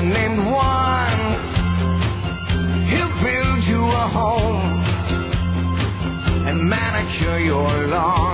named Juan. He'll build you a home and manicure your lawn.